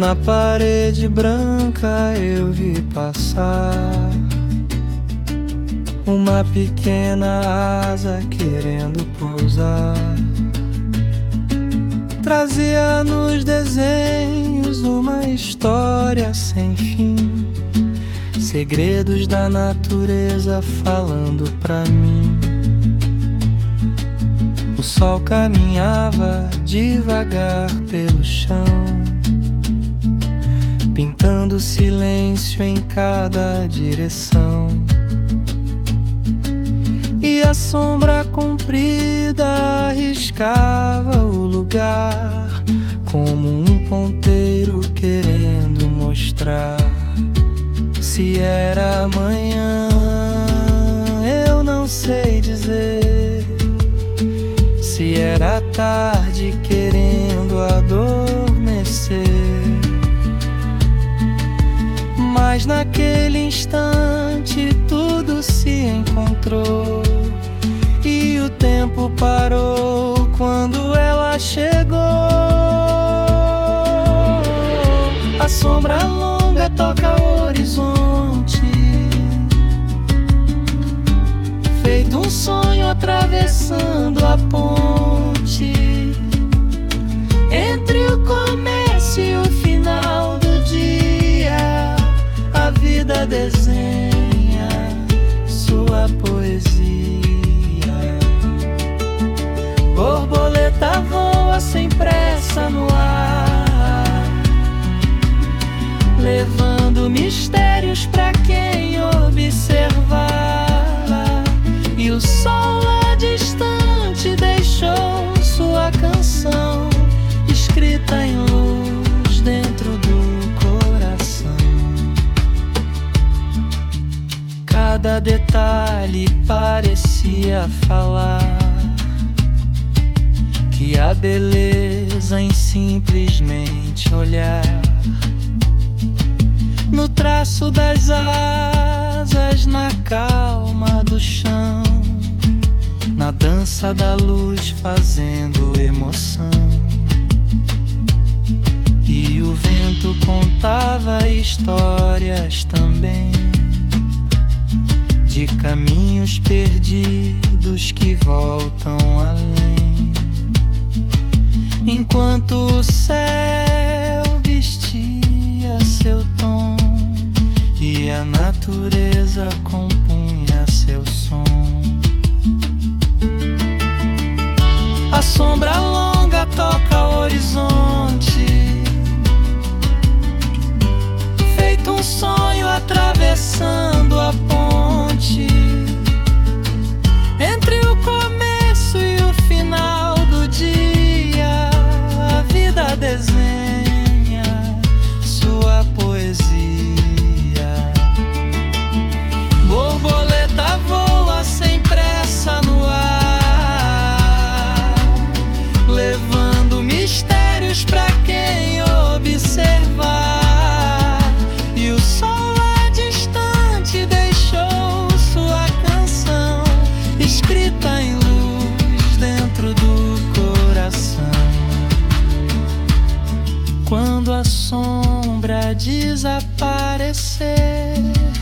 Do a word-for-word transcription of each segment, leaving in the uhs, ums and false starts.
Na parede branca eu vi passar uma pequena asa querendo pousar. Trazia nos desenhos uma história sem fim, segredos da natureza falando pra mim. O sol caminhava devagar pelo chão, pintando silêncio em cada direção. E a sombra comprida arriscava o lugar, como um ponteiro querendo mostrar. Se era amanhã, eu não sei dizer. Se era tarde querendo adormecer. Mas naquele instante tudo se encontrou, e o tempo parou quando ela chegou. A sombra longa toca o horizonte, feito um sonho atravessando a ponte entre o começo e o final do dia. A vida desenha sua poesia. Borboleta voa sem pressa no ar, levando mistérios pra quem observar. E o sol lá distante deixou sua canção, escrita em luz dentro do coração. Cada detalhe parecia falar que a beleza em simplesmente olhar. No traço das asas, na calma do chão, na dança da luz fazendo emoção. E o vento contava histórias também, de caminhos perdidos que voltam além. Enquanto o céu vestia seu tom e a natureza compunha seu som. A sombra longa toca o horizonte, feito um sonho atravessando a ponte entre o começo e o final do dia. A vida desenha sua poesia. Borboleta voa sem pressa no ar, levando mistérios pra quem observar. E o sol lá distante deixou sua canção, escrita em luz dentro do coração. Quando a sombra desaparecer,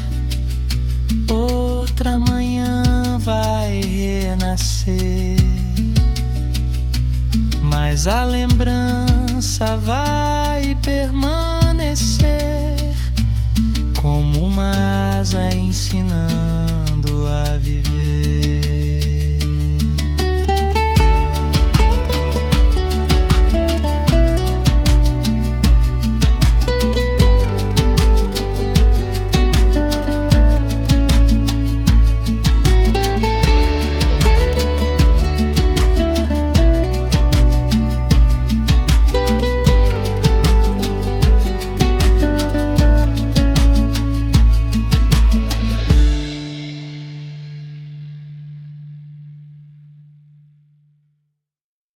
outra manhã vai renascer. Mas a lembrança vai permanecer.